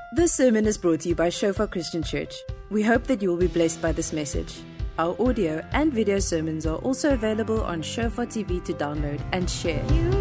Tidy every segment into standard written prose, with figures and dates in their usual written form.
This sermon is brought to you by Shofar Christian Church. We hope that you will be blessed by this message. Our audio and video sermons are also available on Shofar TV to download and share.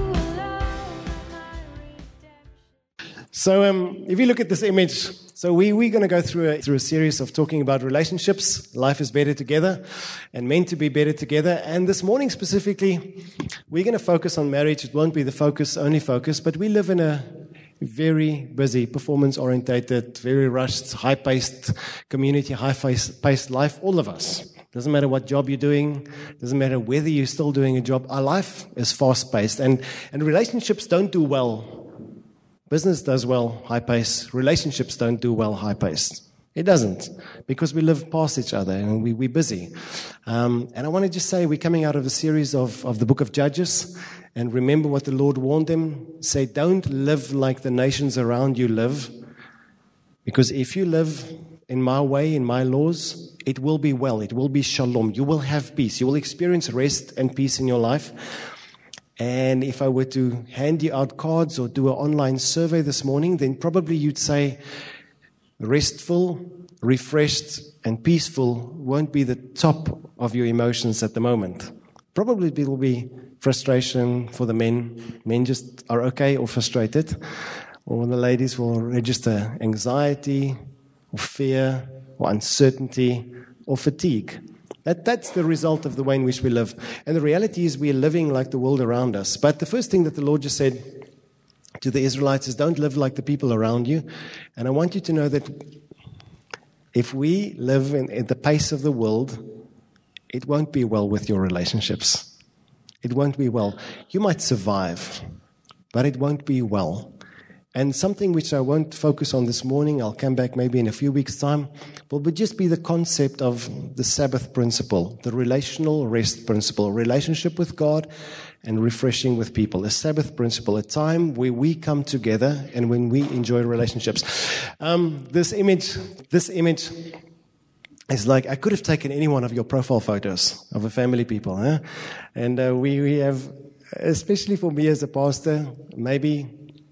So if you look at this image, so we're going to go through a series of talking about relationships. Life is better together and meant to be better together. And this morning specifically, we're going to focus on marriage. It won't be the only focus, but we live in a very busy, performance-orientated, very rushed, high-paced community, high-paced life, all of us. Doesn't matter what job you're doing, doesn't matter whether you're still doing a job. Our life is fast-paced, and relationships don't do well. Business does well, high-paced. Relationships don't do well, high-paced. It doesn't, because we live past each other and we're busy. And I want to just say we're coming out of a series of the book of Judges. And remember what the Lord warned them. Say, don't live like the nations around you live. Because if you live in my way, in my laws, it will be well. It will be shalom. You will have peace. You will experience rest and peace in your life. And if I were to hand you out cards or do an online survey this morning, then probably you'd say restful, refreshed, and peaceful won't be the top of your emotions at the moment. Probably it will be frustration for the men. Men just are okay or frustrated. Or the ladies will register anxiety or fear or uncertainty or fatigue. That's the result of the way in which we live. And the reality is we are living like the world around us. But the first thing that the Lord just said to the Israelites is don't live like the people around you. And I want you to know that if we live at the pace of the world, it won't be well with your relationships. It won't be well. You might survive, but it won't be well. And something which I won't focus on this morning, I'll come back maybe in a few weeks' time, will just be the concept of the Sabbath principle, the relational rest principle, relationship with God and refreshing with people. A Sabbath principle, a time where we come together and when we enjoy relationships. This image is like, I could have taken any one of your profile photos of a family people. Huh? And we have, especially for me as a pastor, maybe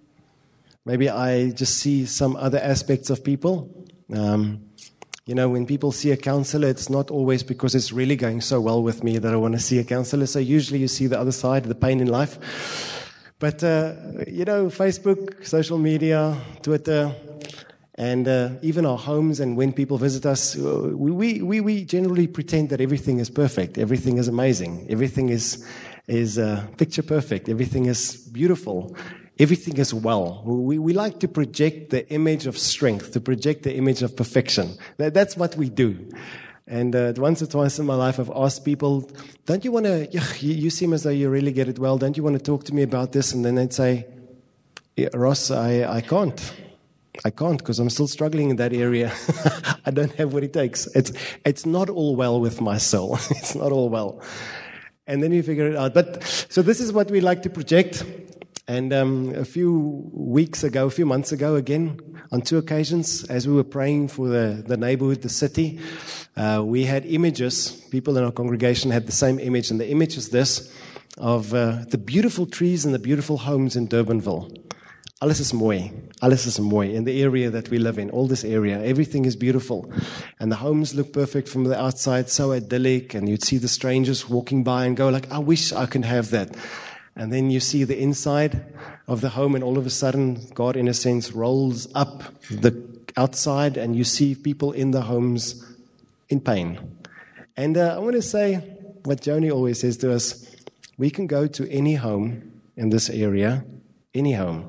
I just see some other aspects of people. When people see a counselor, it's not always because it's really going so well with me that I want to see a counselor. So usually you see the other side, the pain in life. But, Facebook, social media, Twitter, and even our homes, and when people visit us, we generally pretend that everything is perfect, everything is amazing, everything is picture perfect, everything is beautiful, everything is well. We like to project the image of strength, to project the image of perfection. That's what we do. And once or twice in my life, I've asked people, don't you want to, you seem as though you really get it well, don't you want to talk to me about this? And then they'd say, yeah, Ross, I can't. I can't because I'm still struggling in that area. I don't have what it takes. It's not all well with my soul. It's not all well. And then you figure it out. But so this is what we like to project. And a few months ago, again, on 2 occasions, as we were praying for the neighborhood, the city, we had images. People in our congregation had the same image. And the image is this, of the beautiful trees and the beautiful homes in Durbanville. Alles is mooi in the area that we live in, all this area. Everything is beautiful. And the homes look perfect from the outside, so idyllic. And you'd see the strangers walking by and go like, I wish I could have that. And then you see the inside of the home, and all of a sudden, God, in a sense, rolls up the outside, and you see people in the homes in pain. And I want to say what Joni always says to us, we can go to any home in this area, any home.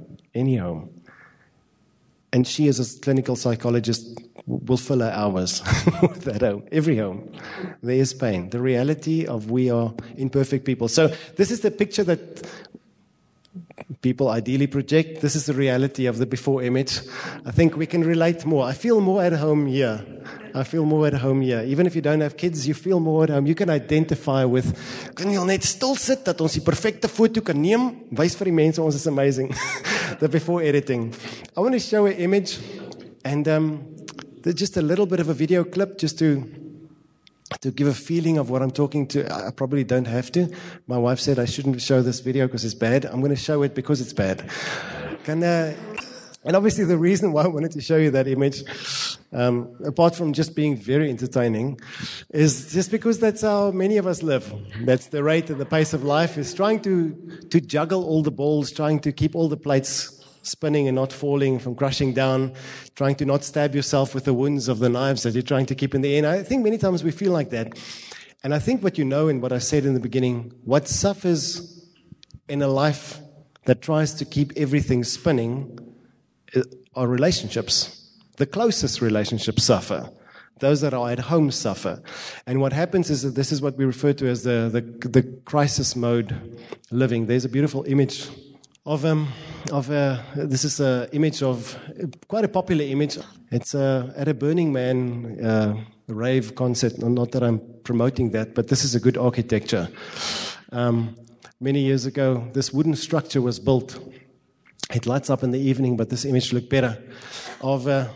And she, as a clinical psychologist, will fill her hours with that home. Every home, there is pain. The reality of we are imperfect people. So this is the picture that people ideally project. This is the reality of the before image. I think we can relate more. I feel more at home here. Even if you don't have kids, you feel more at home. You can identify with, kan jy al net stil sit dat ons die perfecte foto kan neem? Wys vir die mense ons is amazing. The before editing. I want to show an image and there's just a little bit of a video clip just to give a feeling of what I'm talking to. I probably don't have to. My wife said I shouldn't show this video because it's bad. I'm going to show it because it's bad. And obviously the reason why I wanted to show you that image, apart from just being very entertaining, is just because that's how many of us live. That's the rate and the pace of life, is trying to juggle all the balls, trying to keep all the plates spinning and not falling from crushing down, trying to not stab yourself with the wounds of the knives that you're trying to keep in the air. And I think many times we feel like that. And I think what you know and what I said in the beginning, what suffers in a life that tries to keep everything spinning are relationships. The closest relationships suffer. Those that are at home suffer. And what happens is that this is what we refer to as the crisis mode living. There's a beautiful image this is an image of quite a popular image. It's at a Burning Man rave concert. Not that I'm promoting that, but this is a good architecture. Many years ago, this wooden structure was built. It lights up in the evening, but this image looked better, of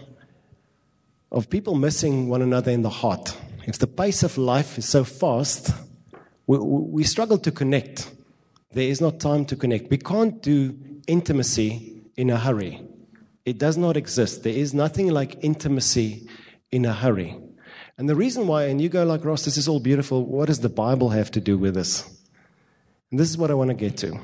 people missing one another in the heart. If the pace of life is so fast, we struggle to connect. There is not time to connect. We can't do intimacy in a hurry. It does not exist. There is nothing like intimacy in a hurry. And the reason why, and you go like, Ross, this is all beautiful. What does the Bible have to do with this? And this is what I want to get to.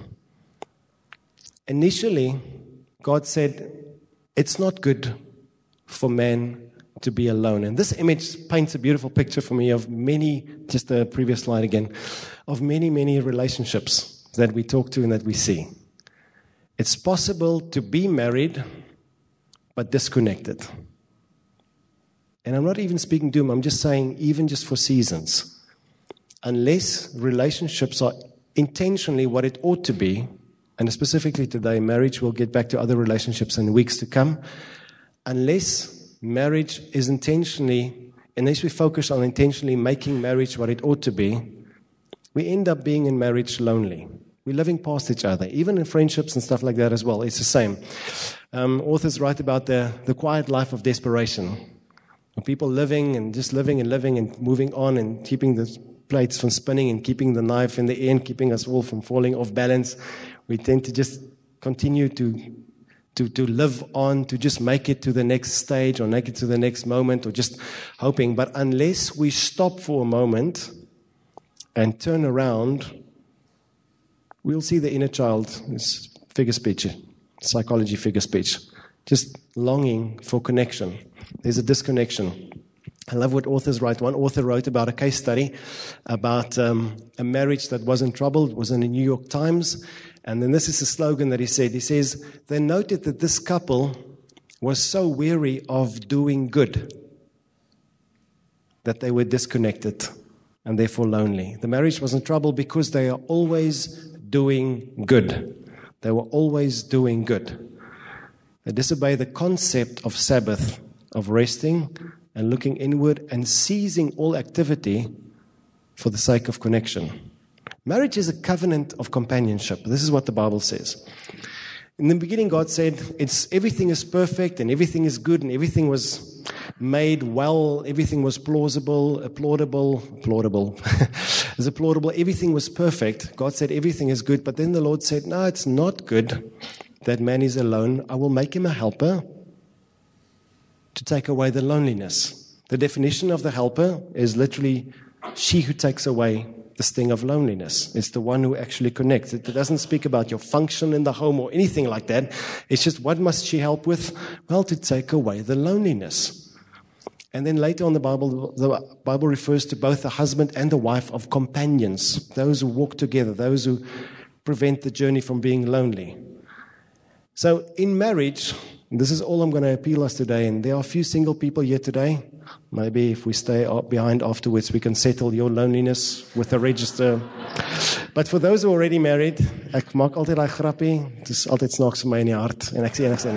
Initially, God said, it's not good for man to be alone. And this image paints a beautiful picture for me of many, just the previous slide again, of many, many relationships that we talk to and that we see. It's possible to be married, but disconnected. And I'm not even speaking doom, I'm just saying, even just for seasons. Unless relationships are intentionally what it ought to be, and specifically today, marriage, we'll get back to other relationships in weeks to come. Unless marriage is intentionally, unless we focus on intentionally making marriage what it ought to be, we end up being in marriage lonely. We're living past each other, even in friendships and stuff like that as well. It's the same. Authors write about the quiet life of desperation. People living and moving on and keeping the plates from spinning and keeping the knife in the air and keeping us all from falling off balance. We tend to just continue to live on, to just make it to the next stage or make it to the next moment or just hoping. But unless we stop for a moment and turn around, we'll see the inner child, it's figure speech, psychology figure speech, just longing for connection. There's a disconnection. I love what authors write. One author wrote about a case study about a marriage that was in trouble. It was in the New York Times. And then this is the slogan that he said. He says, they noted that this couple was so weary of doing good that they were disconnected and therefore lonely. The marriage was in trouble because they are always doing good. They were always doing good. They disobey the concept of Sabbath, of resting and looking inward and ceasing all activity for the sake of connection. Marriage is a covenant of companionship. This is what the Bible says. In the beginning, God said, everything is perfect and everything is good and everything was made well, everything was plausible, applaudable. Everything was perfect. God said everything is good, but then the Lord said, no, it's not good that man is alone. I will make him a helper to take away the loneliness. The definition of the helper is literally she who takes away the sting of loneliness. It's the one who actually connects. It doesn't speak about your function in the home or anything like that. It's just, what must she help with? Well, to take away the loneliness. And then later on the Bible refers to both the husband and the wife of companions, those who walk together, those who prevent the journey from being lonely. So in marriage, this is all I'm going to appeal us today, and there are a few single people here today. Maybe if we stay behind afterwards, we can settle your loneliness with a register. But for those who are already married, ek maak altyd daai grappie, dit is altyd snaaks vir my in die hart, en ek sê enigsin.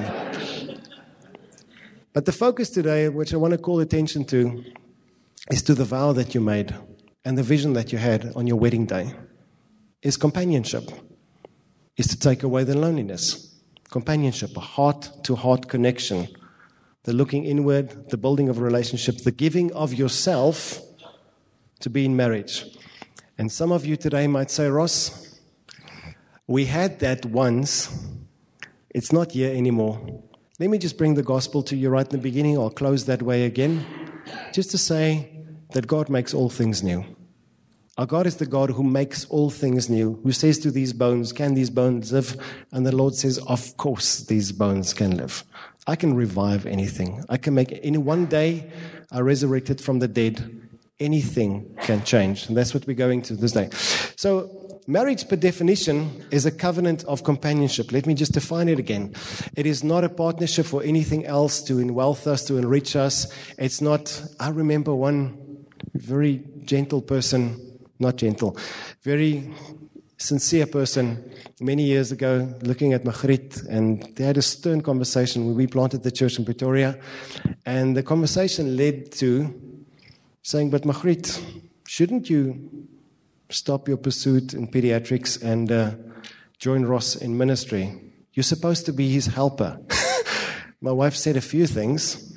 But the focus today, which I want to call attention to, is to the vow that you made and the vision that you had on your wedding day. Is companionship, is to take away the loneliness. Companionship, a heart-to-heart connection, the looking inward, the building of a relationship, the giving of yourself to be in marriage. And some of you today might say, Ross, we had that once. It's not here anymore. Let me just bring the gospel to you right in the beginning. I'll close that way again. Just to say that God makes all things new. Our God is the God who makes all things new, who says to these bones, can these bones live? And the Lord says, of course these bones can live. I can revive anything. I can make, in one day, I resurrected from the dead. Anything can change. And that's what we're going to this day. So, marriage, per definition, is a covenant of companionship. Let me just define it again. It is not a partnership for anything else to enwealth us, to enrich us. It's not, I remember one very gentle person, not gentle, very sincere person many years ago looking at Magritte, and they had a stern conversation when we planted the church in Pretoria. And the conversation led to saying, but Magritte, shouldn't you stop your pursuit in pediatrics and join Ross in ministry? You're supposed to be his helper. My wife said a few things.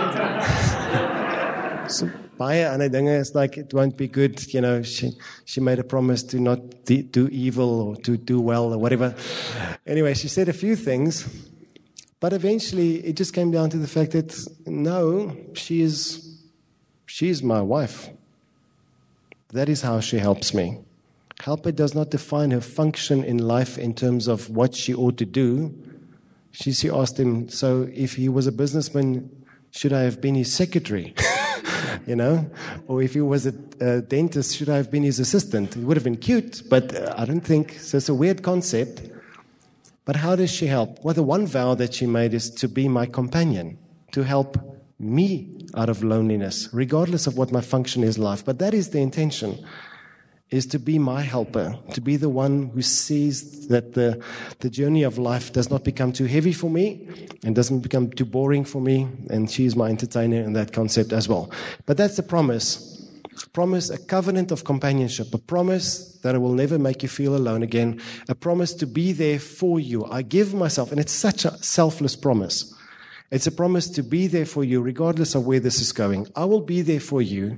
So, baie ander dinge is like, it won't be good. You know, she made a promise to not do evil or to do well or whatever. Anyway, she said a few things, but eventually it just came down to the fact that, no, she's my wife. That is how she helps me. Helper does not define her function in life in terms of what she ought to do. She asked him, so if he was a businessman, should I have been his secretary? You know? Or if he was a dentist, should I have been his assistant? It would have been cute, but I don't think. So it's a weird concept. But how does she help? Well, the one vow that she made is to be my companion, to help me out of loneliness, regardless of what my function is in life. But that is the intention, is to be my helper, to be the one who sees that the journey of life does not become too heavy for me and doesn't become too boring for me. And she is my entertainer in that concept as well. But that's the promise. Promise, a covenant of companionship, a promise that I will never make you feel alone again, a promise to be there for you. I give myself, and it's such a selfless promise. It's a promise to be there for you regardless of where this is going. I will be there for you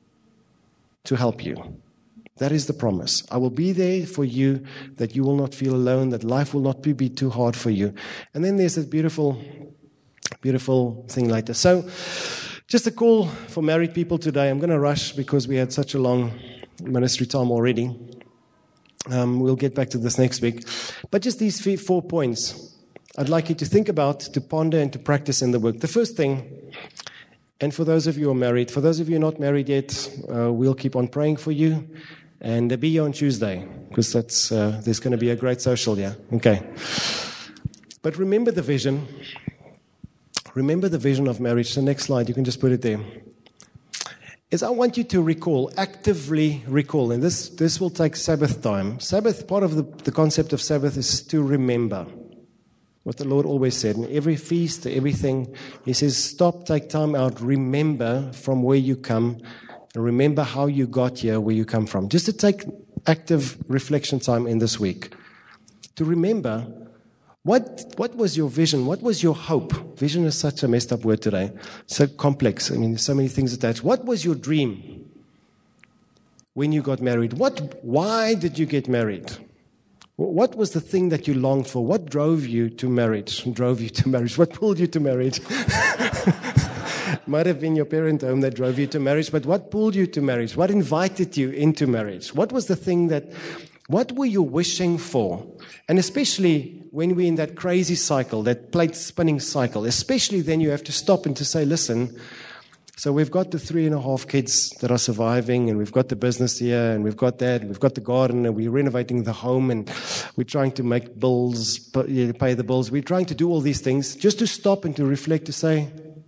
to help you. That is the promise. I will be there for you, that you will not feel alone, that life will not be too hard for you. And then there's that beautiful, beautiful thing later. So, just a call for married people today. I'm going to rush because we had such a long ministry time already. We'll get back to this next week. But just these 4 points I'd like you to think about, to ponder, and to practice in the work. The first thing, and for those of you who are married, for those of you not married yet, we'll keep on praying for you. And be here on Tuesday, because there's going to be a great social here. Okay. But remember the vision. Remember the vision of marriage. The next slide, you can just put it there. Is I want you to recall, actively recall, and this will take Sabbath time. Sabbath, part of the concept of Sabbath is to remember. What the Lord always said, in every feast, everything, He says, stop, take time out, remember from where you come, and remember how you got here, where you come from. Just to take active reflection time in this week. To remember, what was your vision? What was your hope? Vision is such a messed up word today. So complex. I mean, there's so many things attached. What was your dream when you got married? Why did you get married? What was the thing that you longed for? What drove you to marriage? What pulled you to marriage? Might have been your parent home that drove you to marriage, but what pulled you to marriage? What invited you into marriage? What was the thing what were you wishing for? And especially when we're in that crazy cycle, that plate spinning cycle, especially then you have to stop and to say, listen, so we've got the 3.5 kids that are surviving, and we've got the business here, and we've got that, and we've got the garden, and we're renovating the home, and we're trying to make bills, pay the bills. We're trying to do all these things just to stop and to reflect, to say,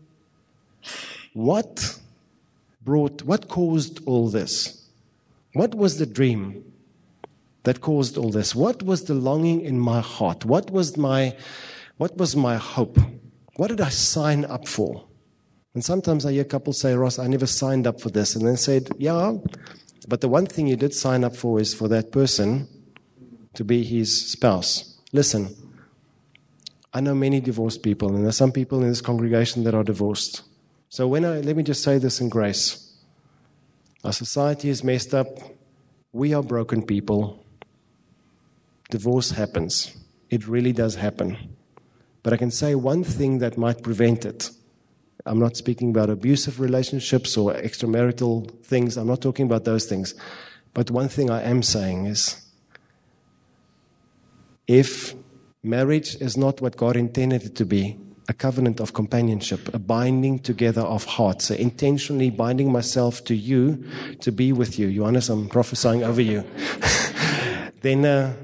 what caused all this? What was the dream that caused all this? What was the longing in my heart? What was my hope? What did I sign up for? And sometimes I hear couples say, Ross, I never signed up for this. And then said, yeah, but the one thing you did sign up for is for that person to be his spouse. Listen, I know many divorced people, and there are some people in this congregation that are divorced. So let me just say this in grace. Our society is messed up. We are broken people. Divorce happens. It really does happen. but I can say one thing that might prevent it. I'm not speaking about abusive relationships or extramarital things. I'm not talking about those things. But one thing I am saying is, if marriage is not what God intended it to be, a covenant of companionship, a binding together of hearts, so intentionally binding myself to you to be with you. Johannes, I'm prophesying over you. Then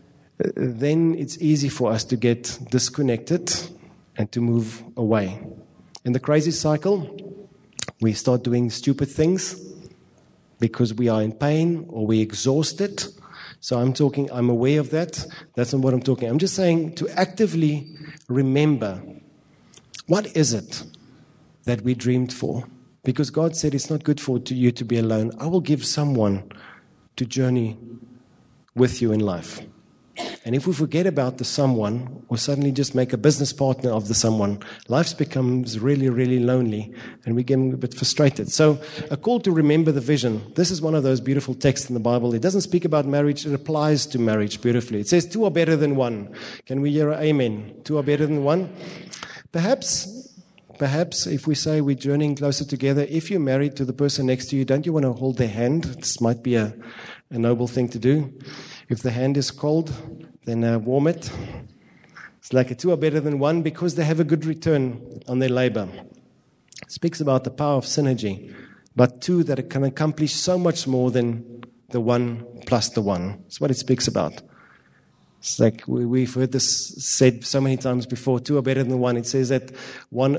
it's easy for us to get disconnected and to move away. In the crazy cycle, we start doing stupid things because we are in pain or we're exhausted. So I'm aware of that. That's not what I'm talking. I'm just saying to actively remember, what is it that we dreamed for? Because God said it's not good for you to be alone. I will give someone to journey with you in life. And if we forget about the someone or suddenly just make a business partner of the someone, life becomes really, really lonely and we get a bit frustrated. So a call to remember the vision. This is one of those beautiful texts in the Bible. It doesn't speak about marriage. It applies to marriage beautifully. It says two are better than one. Can we hear an amen? Two are better than one. Perhaps if we say we're journeying closer together, if you're married to the person next to you, don't you want to hold their hand? This might be a noble thing to do. If the hand is cold, then warm it. It's like a two are better than one because they have a good return on their labor. It speaks about the power of synergy, but two that can accomplish so much more than the one plus the one. That's what it speaks about. It's like we've heard this said so many times before, two are better than one. It says that one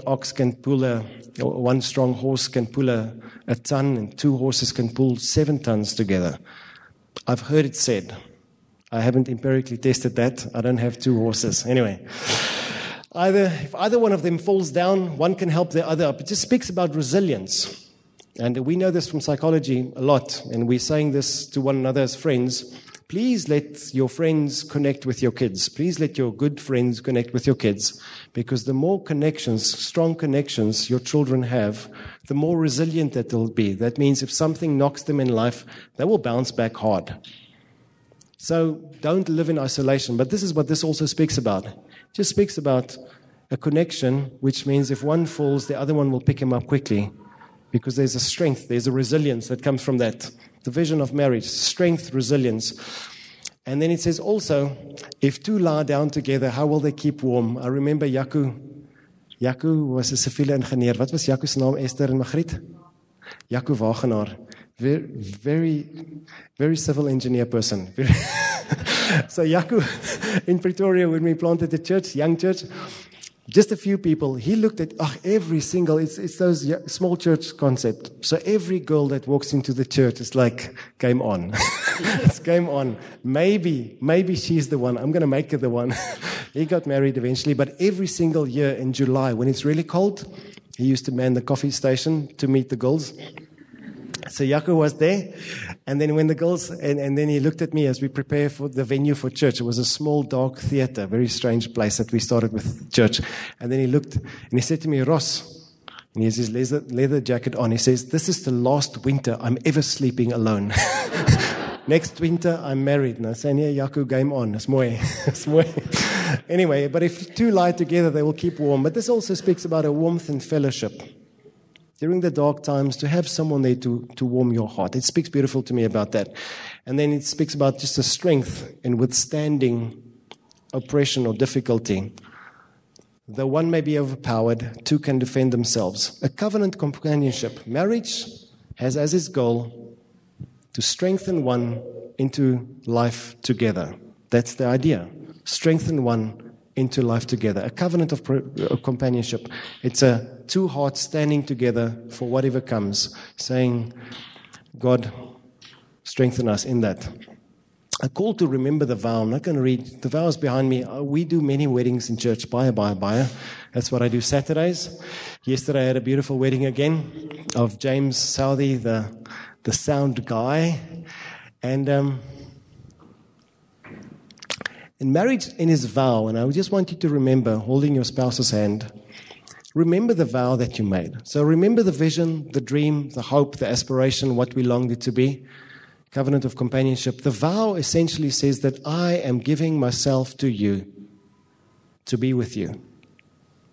strong horse can pull a ton and two horses can pull 7 tons together. I've heard it said. I haven't empirically tested that. I don't have 2 horses. Anyway, if either one of them falls down, one can help the other up. It just speaks about resilience. And we know this from psychology a lot, and we're saying this to one another as friends. Please let your friends connect with your kids. Please let your good friends connect with your kids, because the more connections, strong connections your children have, the more resilient that they'll be. That means if something knocks them in life, they will bounce back hard. So don't live in isolation. But this is what this also speaks about. It just speaks about a connection, which means if one falls, the other one will pick him up quickly, because there's a strength, there's a resilience that comes from that. The vision of marriage, strength, resilience. And then it says also, if 2 lie down together, how will they keep warm? I remember Jaco was a civiele engineer. Wat was Jaco's naam, Esther en Margriet? Jaco Wagenaar. Very, very civil engineer person. So Jaco, in Pretoria, when we planted the church, young church, just a few people, he looked at every single, it's those small church concept. So every girl that walks into the church is like, game on. It's game on. Maybe she's the one. I'm going to make her the one. He got married eventually, but every single year in July, when it's really cold, he used to man the coffee station to meet the girls. So Jaco was there, and then when the girls, and then he looked at me as we prepare for the venue for church. It was a small, dark theater, very strange place that we started with church. And then he looked, and he said to me, Ross, and he has his leather jacket on. He says, this is the last winter I'm ever sleeping alone. Next winter, I'm married. And I say, yeah, Jaco, game on. It's mooi. It's mooi. Anyway, but if 2 lie together, they will keep warm. But this also speaks about a warmth and fellowship. During the dark times, to have someone there to warm your heart. It speaks beautiful to me about that. And then it speaks about just the strength in withstanding oppression or difficulty. Though one may be overpowered, 2 can defend themselves. A covenant companionship. Marriage has as its goal to strengthen one into life together. That's the idea. Strengthen one into life together. A covenant of companionship. It's 2 hearts standing together for whatever comes, saying, God, strengthen us in that. A call to remember the vow. I'm not going to read. The vow is behind me. We do many weddings in church. Bye. That's what I do Saturdays. Yesterday I had a beautiful wedding again of James Southey, the sound guy. And in marriage, in his vow, and I just want you to remember, holding your spouse's hand, remember the vow that you made. So remember the vision, the dream, the hope, the aspiration, what we longed it to be. Covenant of companionship. The vow essentially says that I am giving myself to you to be with you.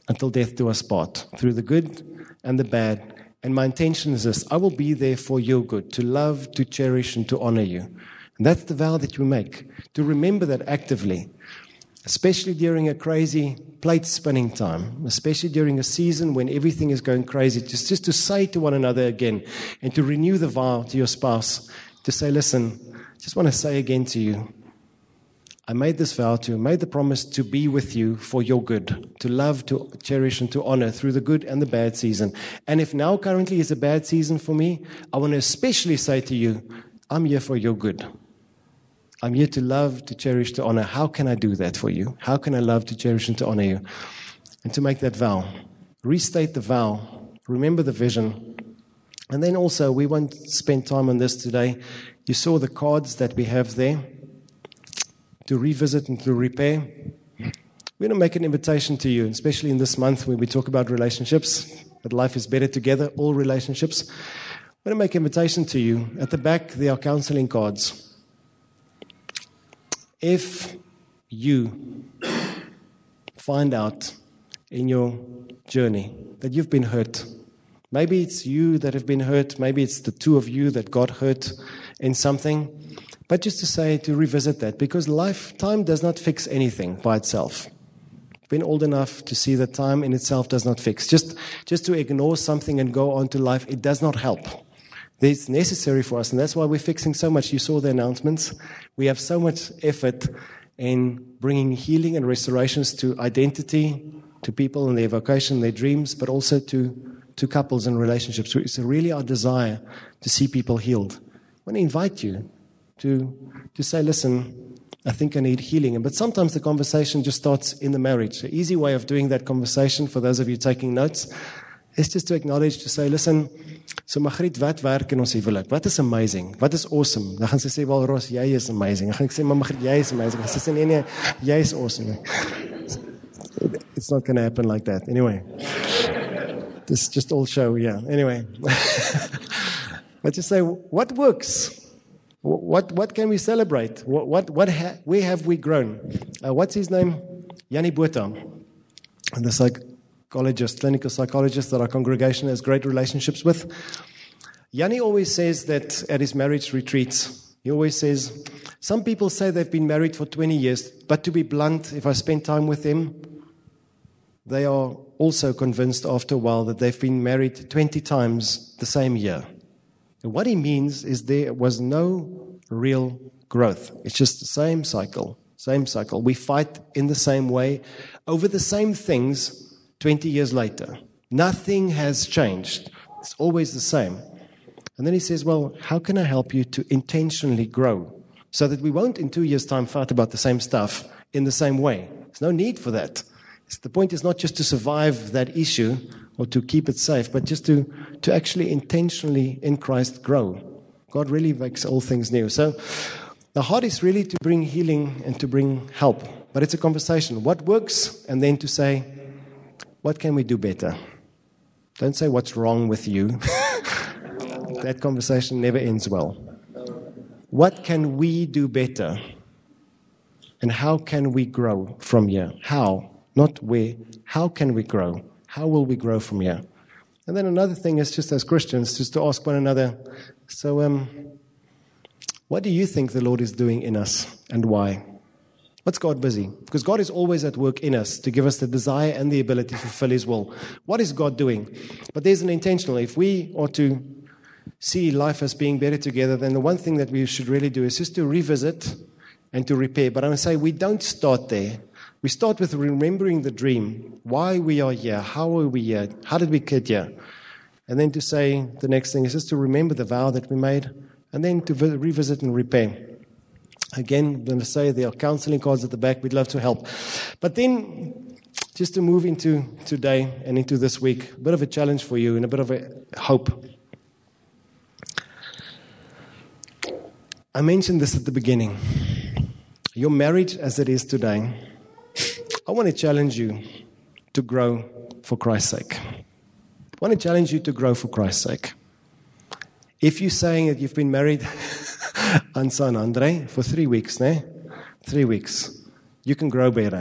until death do us part, through the good and the bad. And my intention is this: I will be there for your good, to love, to cherish, and to honor you. And that's the vow that you make, to remember that actively, especially during a crazy plate spinning time, especially during a season when everything is going crazy, just to say to one another again and to renew the vow to your spouse, to say, listen, I just want to say again to you, I made this vow to you, made the promise to be with you for your good, to love, to cherish, and to honor through the good and the bad season. And if now currently is a bad season for me, I want to especially say to you, I'm here for your good. I'm here to love, to cherish, to honor. How can I do that for you? How can I love, to cherish, and to honor you? And to make that vow. Restate the vow. Remember the vision. And then also, we won't spend time on this today. You saw the cards that we have there to revisit and to repair. We're going to make an invitation to you, especially in this month when we talk about relationships, that life is better together, all relationships. I'm going to make an invitation to you. At the back, there are counseling cards. If you find out in your journey that you've been hurt, maybe it's you that have been hurt, maybe it's the two of you that got hurt in something, but just to say, to revisit that, because time does not fix anything by itself. I've been old enough to see that time in itself does not fix. Just to ignore something and go on to life, it does not help. It's necessary for us, and that's why we're fixing so much. You saw the announcements. We have so much effort in bringing healing and restorations to identity, to people and their vocation, their dreams, but also to couples and relationships. It's really our desire to see people healed. I want to invite you to say, listen, I think I need healing. But sometimes the conversation just starts in the marriage. The easy way of doing that conversation, for those of you taking notes, is just to acknowledge, to say, listen, so Margriet, wat werk in ons huwelik? Wat is amazing? Wat is awesome? Dan gaan sy sê, wel Ros, jy is amazing. Dan gaan ek sê, maar Margriet, jy is amazing. Sy sê, nee, jy is awesome. It's not going to happen like that. Anyway, this just all show, yeah. Anyway, but just say, what works? What can we celebrate? Where have we grown? What's his name? Yanni Botha, the clinical psychologist that our congregation has great relationships with. Yanni always says that at his marriage retreats, he always says, some people say they've been married for 20 years, but to be blunt, if I spend time with them, they are also convinced after a while that they've been married 20 times the same year. And what he means is there was no real growth. It's just the same cycle. We fight in the same way over the same things 20 years later. Nothing has changed. It's always the same. And then he says, well, how can I help you to intentionally grow so that we won't in 2 years' time fight about the same stuff in the same way? There's no need for that. The point is not just to survive that issue or to keep it safe, but just to actually intentionally in Christ grow. God really makes all things new. So the heart is really to bring healing and to bring help. But it's a conversation. What works? And then to say, what can we do better? Don't say what's wrong with you. That conversation never ends well. What can we do better? And how can we grow from here? How? Not where. How can we grow? How will we grow from here? And then another thing is just as Christians, just to ask one another, so what do you think the Lord is doing in us and why? What's God busy? Because God is always at work in us to give us the desire and the ability to fulfill His will. What is God doing? But there's an intentional. If we are to see life as being better together, then the one thing that we should really do is just to revisit and to repair. But I would say we don't start there. We start with remembering the dream, why we are here, how are we here, how did we get here? And then to say the next thing is just to remember the vow that we made, and then to revisit and repair. Again, I'm going to say there are counseling cards at the back. We'd love to help. But then, just to move into today and into this week, a bit of a challenge for you and a bit of a hope. I mentioned this at the beginning. Your marriage as it is today, I want to challenge you to grow for Christ's sake. I want to challenge you to grow for Christ's sake. If you're saying that you've been married on San Andre for 3 weeks, 3 weeks, you can grow better.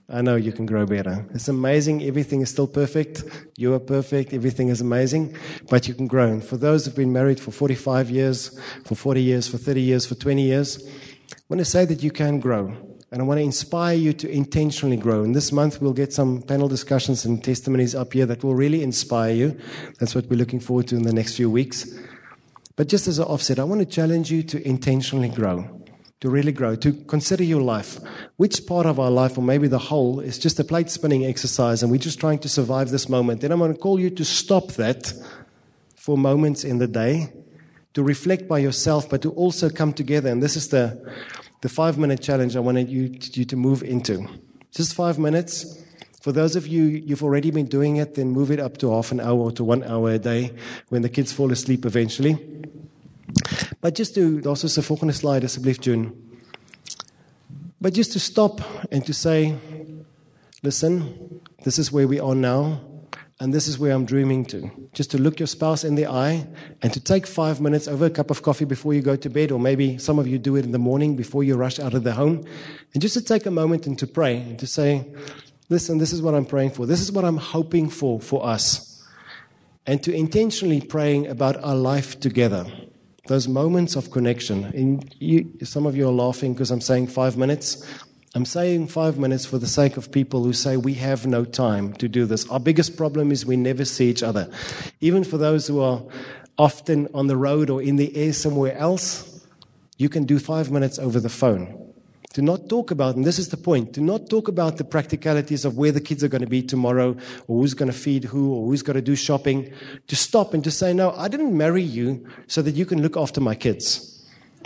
I know you can grow better. It's amazing. Everything is still perfect. You are perfect. Everything is amazing. But you can grow. And for those who have been married for 45 years, for 40 years, for 30 years, for 20 years, I want to say that you can grow. And I want to inspire you to intentionally grow. And this month we'll get some panel discussions and testimonies up here that will really inspire you. That's what we're looking forward to in the next few weeks. But just as an offset, I want to challenge you to intentionally grow. To really grow, to consider your life. Which part of our life, or maybe the whole, is just a plate spinning exercise and we're just trying to survive this moment. Then I'm going to call you to stop that for moments in the day, to reflect by yourself, but to also come together. And this is the 5-minute challenge I wanted you to move into. Just 5 minutes. For those of you, you've already been doing it, then move it up to half an hour or to 1 hour a day when the kids fall asleep eventually. But just to, also is 'n volgende slide asseblief, June. But just to stop and to say, listen, this is where we are now, and this is where I'm dreaming to. Just to look your spouse in the eye and to take 5 minutes over a cup of coffee before you go to bed, or maybe some of you do it in the morning before you rush out of the home, and just to take a moment and to pray and to say, listen, this is what I'm praying for. This is what I'm hoping for us. And to intentionally praying about our life together. Those moments of connection. And some of you are laughing because I'm saying 5 minutes. I'm saying 5 minutes for the sake of people who say we have no time to do this. Our biggest problem is we never see each other. Even for those who are often on the road or in the air somewhere else, you can do 5 minutes over the phone. Do not talk about, and this is the point, do not talk about the practicalities of where the kids are going to be tomorrow, or who's going to feed who, or who's going to do shopping. To stop and to say, no, I didn't marry you so that you can look after my kids.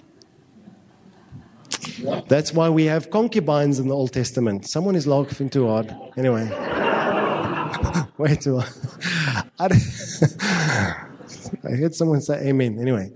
That's why we have concubines in the Old Testament. Someone is laughing too hard. Anyway. Way too hard. I heard someone say amen. Anyway.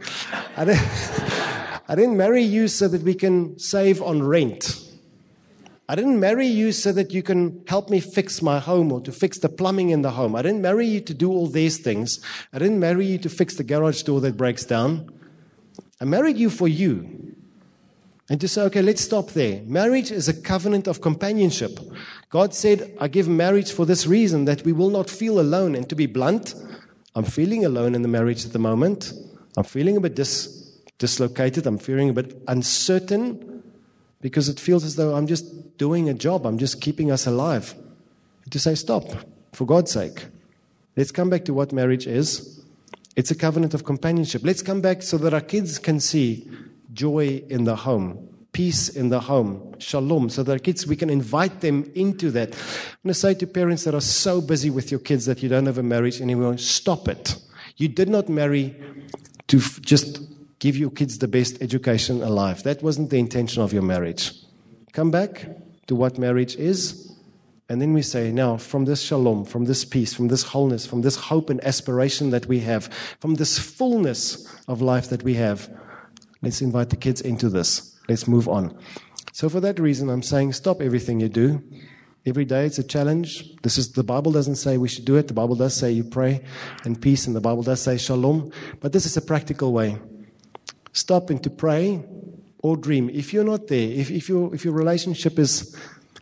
I didn't marry you so that we can save on rent. I didn't marry you so that you can help me fix my home or to fix the plumbing in the home. I didn't marry you to do all these things. I didn't marry you to fix the garage door that breaks down. I married you for you. And to say, okay, let's stop there. Marriage is a covenant of companionship. God said, I give marriage for this reason, that we will not feel alone. And to be blunt, I'm feeling alone in the marriage at the moment. I'm feeling a bit dislocated. I'm feeling a bit uncertain because it feels as though I'm just doing a job. I'm just keeping us alive. To say, stop, for God's sake. Let's come back to what marriage is. It's a covenant of companionship. Let's come back so that our kids can see joy in the home, peace in the home, shalom, so that our kids, we can invite them into that. I'm going to say to parents that are so busy with your kids that you don't have a marriage anymore, stop it. You did not marry to just give your kids the best education alive. That wasn't the intention of your marriage. Come back to what marriage is, and then we say, now, from this shalom, from this peace, from this wholeness, from this hope and aspiration that we have, from this fullness of life that we have, let's invite the kids into this. Let's move on. So for that reason, I'm saying stop everything you do. Every day it's a challenge. The Bible doesn't say we should do it. The Bible does say you pray and peace, and the Bible does say shalom. But this is a practical way. Stop and to pray or dream. If you're not there, if your relationship is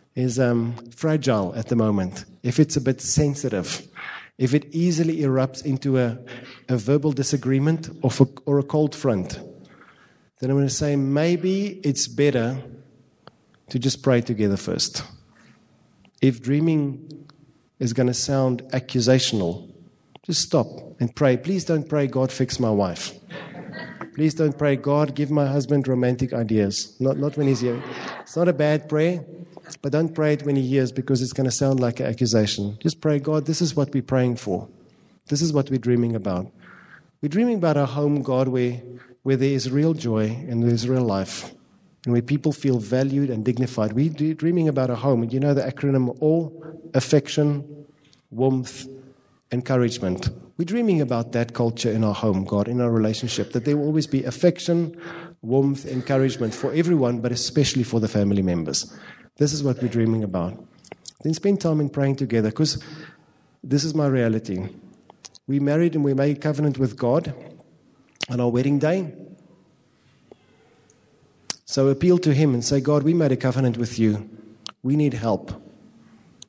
fragile at the moment, if it's a bit sensitive, if it easily erupts into a verbal disagreement or a cold front, then I'm going to say maybe it's better to just pray together first. If dreaming is going to sound accusational, just stop and pray. Please don't pray, God, fix my wife. Please don't pray, God, give my husband romantic ideas. Not when he's here. It's not a bad prayer, but don't pray it when he hears, because it's going to sound like an accusation. Just pray, God, this is what we're praying for. This is what we're dreaming about. We're dreaming about a home, God, where there is real joy and there is real life, and where people feel valued and dignified. We're dreaming about a home, and you know the acronym all: affection, warmth, encouragement. We're dreaming about that culture in our home, God, in our relationship, that there will always be affection, warmth, encouragement for everyone, but especially for the family members. This is what we're dreaming about. Then spend time in praying together, because this is my reality. We married and we made a covenant with God on our wedding day. So appeal to Him and say, God, we made a covenant with you. We need help.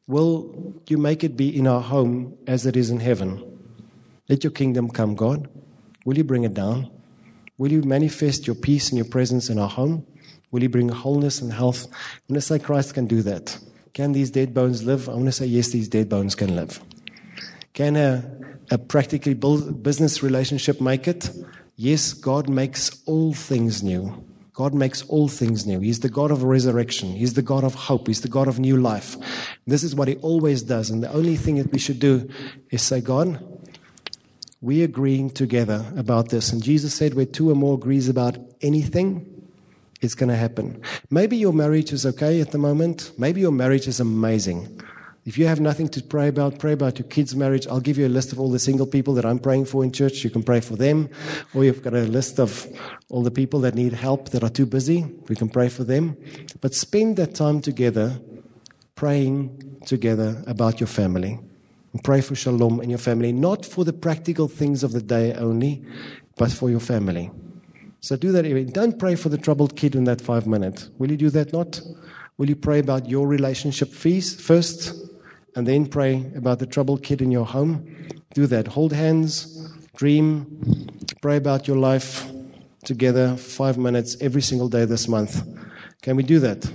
Will you make it be in our home as it is in heaven? Let your kingdom come, God. Will you bring it down? Will you manifest your peace and your presence in our home? Will you bring wholeness and health? I want to say Christ can do that. Can these dead bones live? I want to say yes, these dead bones can live. Can a practically business relationship make it? Yes, God makes all things new. God makes all things new. He's the God of resurrection. He's the God of hope. He's the God of new life. This is what He always does. And the only thing that we should do is say, God, we're agreeing together about this. And Jesus said, where two or more agrees about anything, it's going to happen. Maybe your marriage is okay at the moment. Maybe your marriage is amazing. If you have nothing to pray about your kids' marriage. I'll give you a list of all the single people that I'm praying for in church. You can pray for them. Or you've got a list of all the people that need help that are too busy. We can pray for them. But spend that time together, praying together about your family. And pray for shalom in your family. Not for the practical things of the day only, but for your family. So do that. Don't pray for the troubled kid in that 5 minutes. Will you do that not? Will you pray about your relationship first? And then pray about the troubled kid in your home. Do that. Hold hands, dream, pray about your life together for 5 minutes every single day this month. Can we do that?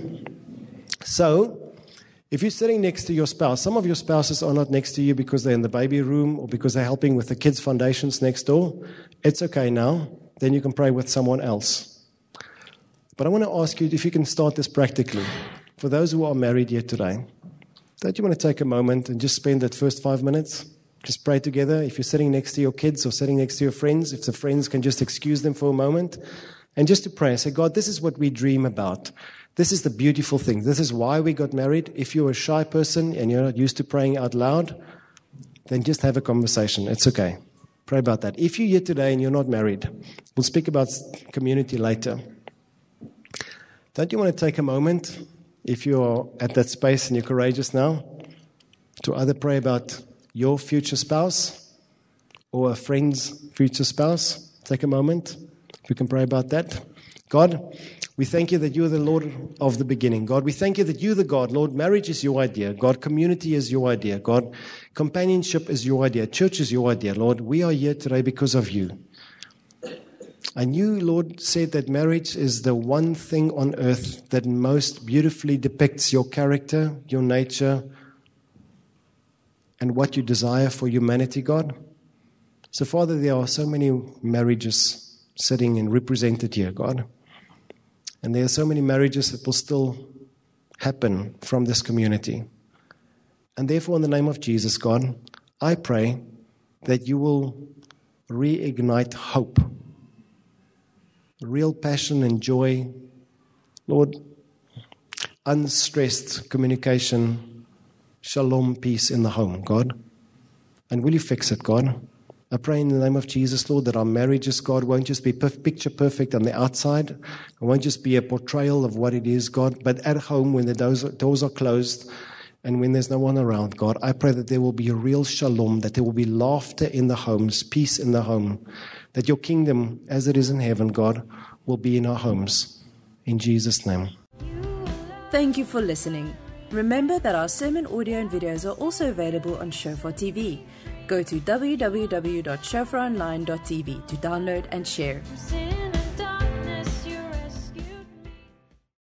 So, if you're sitting next to your spouse, some of your spouses are not next to you because they're in the baby room or because they're helping with the kids' foundations next door. It's okay now. Then you can pray with someone else. But I want to ask you if you can start this practically. For those who are married here today, don't you want to take a moment and just spend that first 5 minutes? Just pray together. If you're sitting next to your kids or sitting next to your friends, if the friends can just excuse them for a moment, and just to pray and say, God, this is what we dream about. This is the beautiful thing. This is why we got married. If you're a shy person and you're not used to praying out loud, then just have a conversation. It's okay. Pray about that. If you're here today and you're not married, we'll speak about community later. Don't you want to take a moment, if you're at that space and you're courageous now, to either pray about your future spouse or a friend's future spouse? Take a moment. We can pray about that. God, we thank you that you are the Lord of the beginning. God, we thank you that you're the God. Lord, marriage is your idea. God, community is your idea. God, companionship is your idea. Church is your idea. Lord, we are here today because of you. And you, Lord, said that marriage is the one thing on earth that most beautifully depicts your character, your nature, and what you desire for humanity, God. So, Father, there are so many marriages sitting and represented here, God. And there are so many marriages that will still happen from this community. And therefore, in the name of Jesus, God, I pray that you will reignite hope, real passion and joy, Lord, unstressed communication, shalom, peace in the home, God. And will you fix it, God? I pray in the name of Jesus, Lord, that our marriages, God, won't just be picture perfect on the outside. It won't just be a portrayal of what it is, God, but at home when the doors are closed and when there's no one around, God, I pray that there will be a real shalom, that there will be laughter in the homes, peace in the home, that your kingdom, as it is in heaven, God, will be in our homes. In Jesus' name. Thank you for listening. Remember that our sermon audio and videos are also available on Shofar TV. Go to www.shofaronline.tv to download and share.